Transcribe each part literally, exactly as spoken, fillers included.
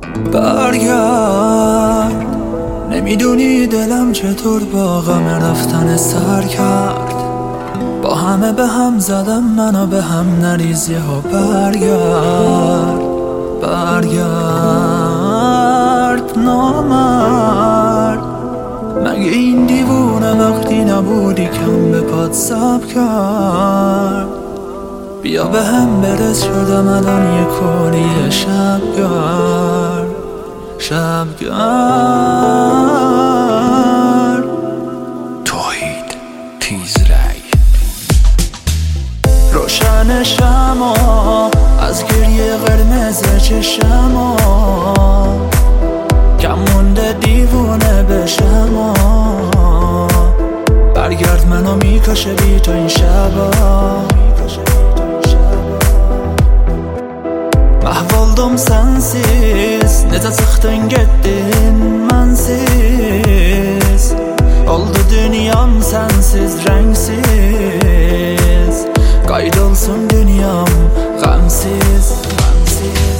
برگرد. نمیدونی دلم چطور با غم رفتن سر کرد. با همه به هم زدم منو به هم نریز یهو برگرد. برگرد نامرد. مگه این دیوونه وقتی نبودی کم به پات سب کرد. بیا به هم برس شدم الان یه کوری شبگرد. شبگرد. توحید تیزرای روشن شما از گریه قرمز چشما، کم مونده دیوونه بشما. برگرد منو میکشه بی تو این شبا. Mahvoldum sensiz, necə çıxdın getdin mənsiz. Oldu dünyam sensiz rəngsiz. Qaydolsun dünyam qəmsiz, qəmsiz.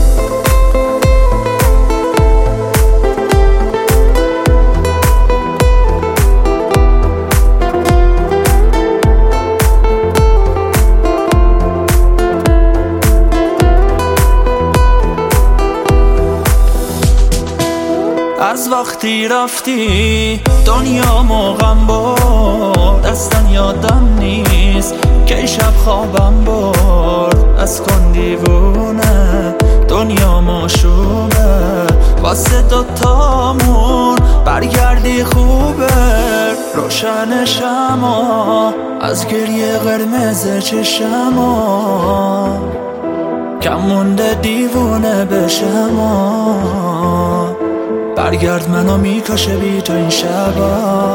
از وقتی رفتی دنیا موقعم برد. اصلا یادم نیست که شب خوابم برد. از کن دیوونه دنیا مشوبه واسه دوتامون. برگردی خوبه روشن شما از گریه قرمز چشما، کم مونده دیوونه بشما. برگرد منو میکشه بی تو این شبا.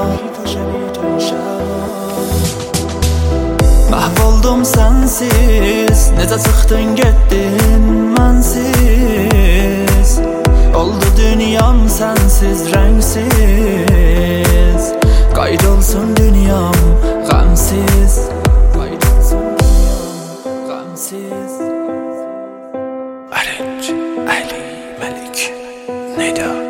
Mahvoldum sensiz, necə çıxdın getdin mənsiz. Oldu dünyam sensiz rəngsiz. Qaydolsun dünyam qəmsiz. Qaydolsun dünyam qəmsiz. Arınç Ali Malik Nida